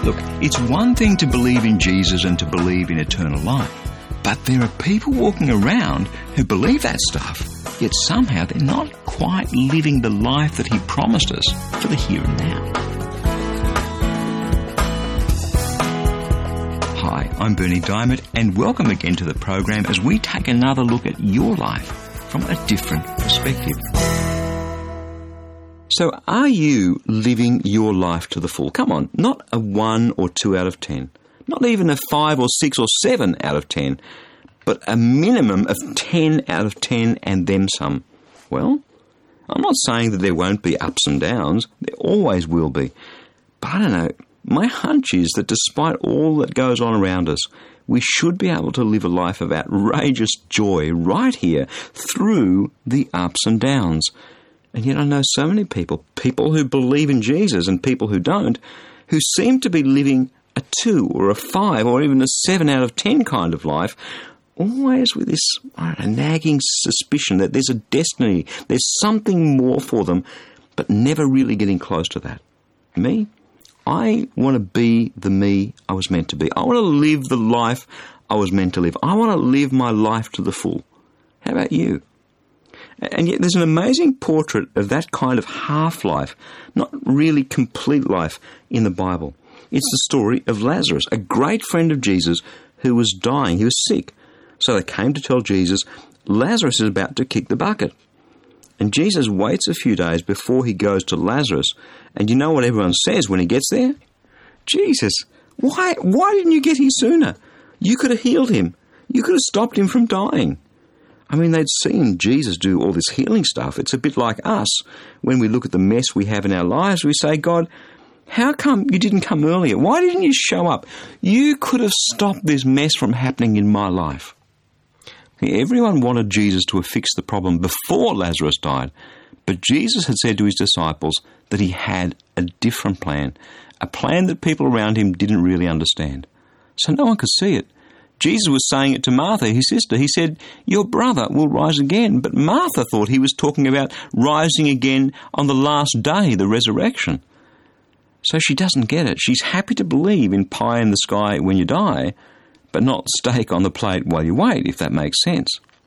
Look, it's one thing to believe in Jesus and to believe in eternal life, but there are people walking around who believe that stuff, yet somehow they're not quite living the life that he promised us for the here and now. Hi, I'm Bernie Diamond, and welcome again to the program as we take another look at your life from a different perspective. So are you living your life to the full? Come on, not a 1 or 2 out of 10. Not even a 5 or 6 or 7 out of 10. But a minimum of 10 out of 10 and then some. Well, I'm not saying that there won't be ups and downs. There always will be. But I don't know. My hunch is that despite all that goes on around us, we should be able to live a life of outrageous joy right here through the ups and downs. And yet I know so many people who believe in Jesus and people who don't, who seem to be living a 2 or a 5 or even a 7 out of 10 kind of life, always with this nagging suspicion that there's a destiny, there's something more for them, but never really getting close to that. Me? I want to be the me I was meant to be. I want to live the life I was meant to live. I want to live my life to the full. How about you? And yet there's an amazing portrait of that kind of half-life, not really complete life, in the Bible. It's the story of Lazarus, a great friend of Jesus who was dying. He was sick. So they came to tell Jesus, Lazarus is about to kick the bucket. And Jesus waits a few days before he goes to Lazarus. And you know what everyone says when he gets there? Jesus, why didn't you get here sooner? You could have healed him. You could have stopped him from dying. I mean, they'd seen Jesus do all this healing stuff. It's a bit like us. When we look at the mess we have in our lives, we say, God, how come you didn't come earlier? Why didn't you show up? You could have stopped this mess from happening in my life. Everyone wanted Jesus to have fixed the problem before Lazarus died, but Jesus had said to his disciples that he had a different plan, a plan that people around him didn't really understand. So no one could see it. Jesus was saying it to Martha, his sister. He said, your brother will rise again. But Martha thought he was talking about rising again on the last day, the resurrection. So she doesn't get it. She's happy to believe in pie in the sky when you die, but not steak on the plate while you wait, if that makes sense.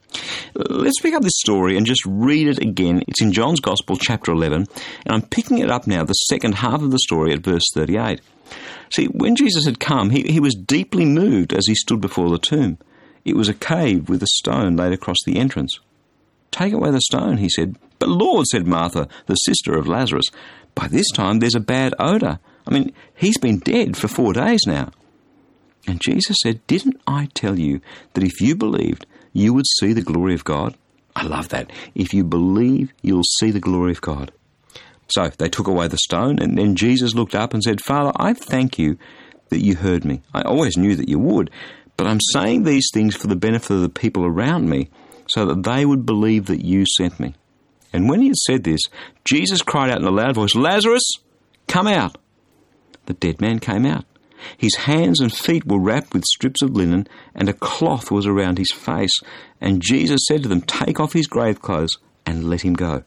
Let's pick up this story and just read it again. It's in John's Gospel, chapter 11, and I'm picking it up now, the second half of the story at verse 38. See, when Jesus had come, he was deeply moved as he stood before the tomb. It was a cave with a stone laid across the entrance. Take away the stone, he said. But Lord, said Martha, the sister of Lazarus, by this time there's a bad odour. I mean, he's been dead for 4 days now. And Jesus said, didn't I tell you that if you believed, you would see the glory of God? I love that. If you believe, you'll see the glory of God. So they took away the stone, and then Jesus looked up and said, Father, I thank you that you heard me. I always knew that you would, but I'm saying these things for the benefit of the people around me, so that they would believe that you sent me. And when he had said this, Jesus cried out in a loud voice, Lazarus, come out! The dead man came out. His hands and feet were wrapped with strips of linen, and a cloth was around his face. And Jesus said to them, take off his grave clothes and let him go.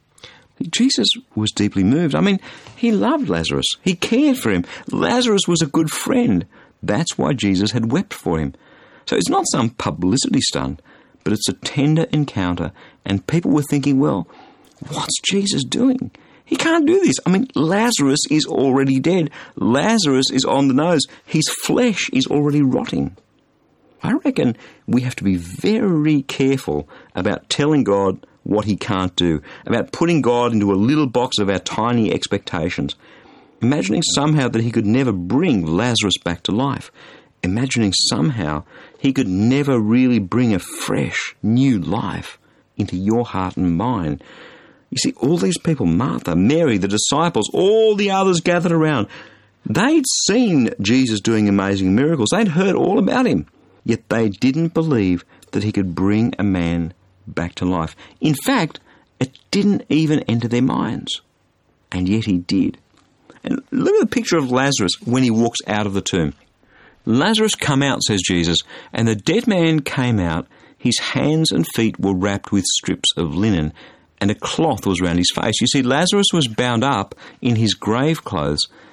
Jesus was deeply moved. I mean, he loved Lazarus. He cared for him. Lazarus was a good friend. That's why Jesus had wept for him. So it's not some publicity stunt, but it's a tender encounter. And people were thinking, well, what's Jesus doing? He can't do this. I mean, Lazarus is already dead. Lazarus is on the nose. His flesh is already rotting. I reckon we have to be very careful about telling God what he can't do, about putting God into a little box of our tiny expectations, imagining somehow that he could never bring Lazarus back to life, imagining somehow he could never really bring a fresh, new life into your heart and mind. You see, all these people, Martha, Mary, the disciples, all the others gathered around, they'd seen Jesus doing amazing miracles. They'd heard all about him, yet they didn't believe that he could bring a man back to life. In fact, it didn't even enter their minds. And yet he did. And look at the picture of Lazarus when he walks out of the tomb. Lazarus come out, says Jesus, and the dead man came out. His hands and feet were wrapped with strips of linen, and a cloth was round his face. You see, Lazarus was bound up in his grave clothes,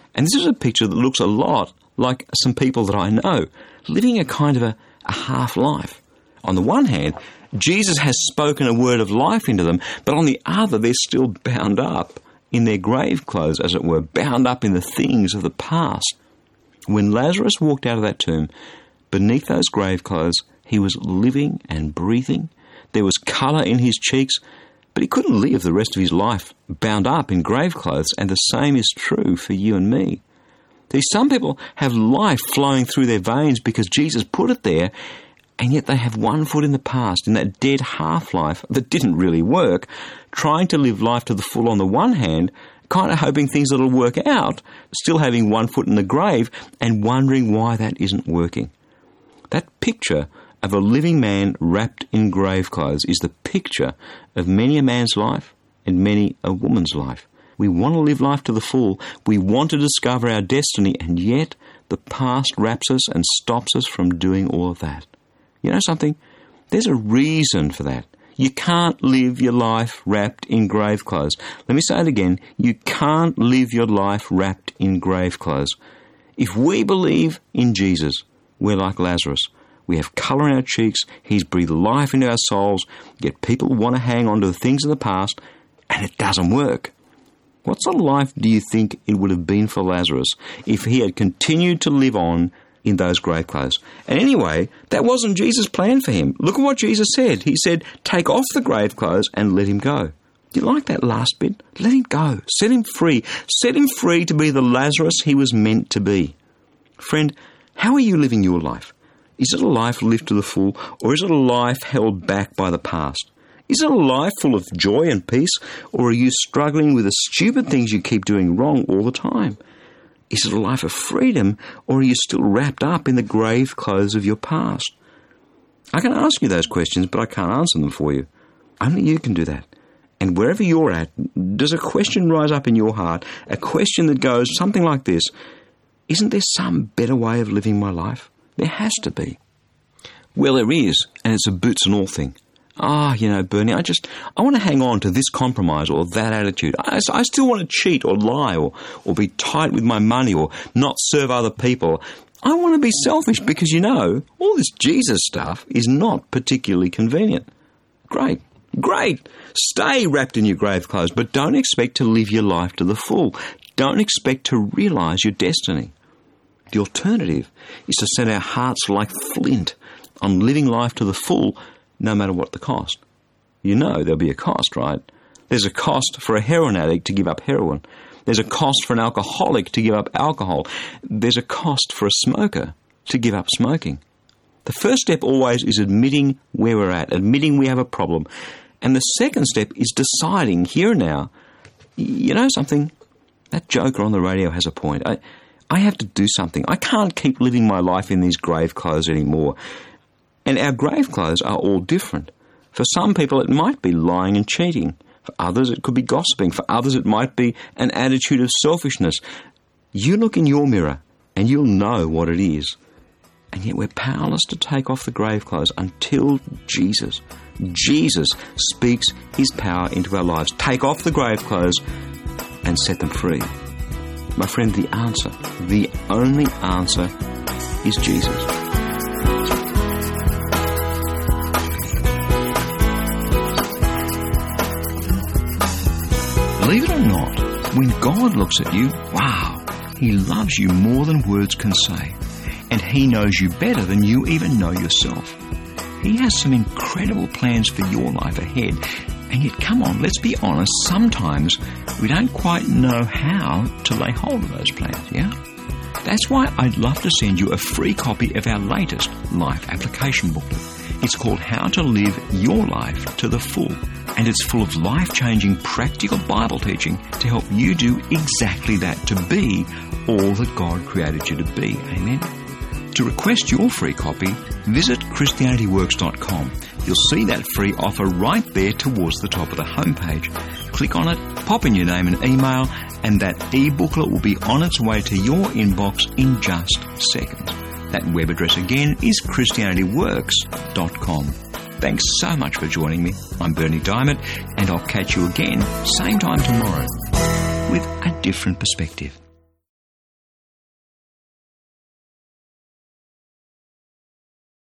And this is a picture that looks a lot like some people that I know, living a kind of a half life. On the one hand, Jesus has spoken a word of life into them, but on the other, they're still bound up in their grave clothes, as it were, bound up in the things of the past. When Lazarus walked out of that tomb, beneath those grave clothes, he was living and breathing. There was colour in his cheeks, but he couldn't live the rest of his life bound up in grave clothes, and the same is true for you and me. See, some people have life flowing through their veins because Jesus put it there, and yet they have one foot in the past, in that dead half-life that didn't really work, trying to live life to the full on the one hand, kind of hoping things will work out, still having one foot in the grave, and wondering why that isn't working. That picture of a living man wrapped in grave clothes is the picture of many a man's life and many a woman's life. We want to live life to the full. We want to discover our destiny, and yet the past wraps us and stops us from doing all of that. You know something? There's a reason for that. You can't live your life wrapped in grave clothes. Let me say it again. You can't live your life wrapped in grave clothes. If we believe in Jesus, we're like Lazarus. We have colour in our cheeks. He's breathed life into our souls. Yet people want to hang on to the things of the past, and it doesn't work. What sort of life do you think it would have been for Lazarus if he had continued to live on in those grave clothes? And anyway, that wasn't Jesus' plan for him. Look at what Jesus said. He said, take off the grave clothes and let him go. Do you like that last bit? Let him go. Set him free. Set him free to be the Lazarus he was meant to be. Friend, how are you living your life? Is it a life lived to the full, or is it a life held back by the past? Is it a life full of joy and peace, or are you struggling with the stupid things you keep doing wrong all the time? Is it a life of freedom, or are you still wrapped up in the grave clothes of your past? I can ask you those questions, but I can't answer them for you. Only you can do that. And wherever you're at, does a question rise up in your heart, a question that goes something like this: isn't there some better way of living my life? There has to be. Well, there is, and it's a boots and all thing. Bernie, I want to hang on to this compromise or that attitude. I still want to cheat or lie or be tight with my money or not serve other people. I want to be selfish because, all this Jesus stuff is not particularly convenient. Great. Stay wrapped in your grave clothes, but don't expect to live your life to the full. Don't expect to realise your destiny. The alternative is to set our hearts like flint on living life to the full, no matter what the cost. There'll be a cost, right? There's a cost for a heroin addict to give up heroin. There's a cost for an alcoholic to give up alcohol. There's a cost for a smoker to give up smoking. The first step always is admitting where we're at, admitting we have a problem. And the second step is deciding here and now, you know something? That joker on the radio has a point. I have to do something. I can't keep living my life in these grave clothes anymore. And our grave clothes are all different. For some people, it might be lying and cheating. For others, it could be gossiping. For others, it might be an attitude of selfishness. You look in your mirror, and you'll know what it is. And yet we're powerless to take off the grave clothes until Jesus speaks his power into our lives. Take off the grave clothes and set them free. My friend, the only answer is Jesus. Believe it or not, when God looks at you, wow, he loves you more than words can say. And he knows you better than you even know yourself. He has some incredible plans for your life ahead. And yet, come on, let's be honest, sometimes we don't quite know how to lay hold of those plans, yeah? That's why I'd love to send you a free copy of our latest life application booklet. It's called How to Live Your Life to the Full, and it's full of life-changing practical Bible teaching to help you do exactly that, to be all that God created you to be. Amen? To request your free copy, visit ChristianityWorks.com. You'll see that free offer right there towards the top of the homepage. Click on it, pop in your name and email, and that e-booklet will be on its way to your inbox in just seconds. That web address again is ChristianityWorks.com. Thanks so much for joining me. I'm Bernie Diamond, and I'll catch you again, same time tomorrow, with a different perspective.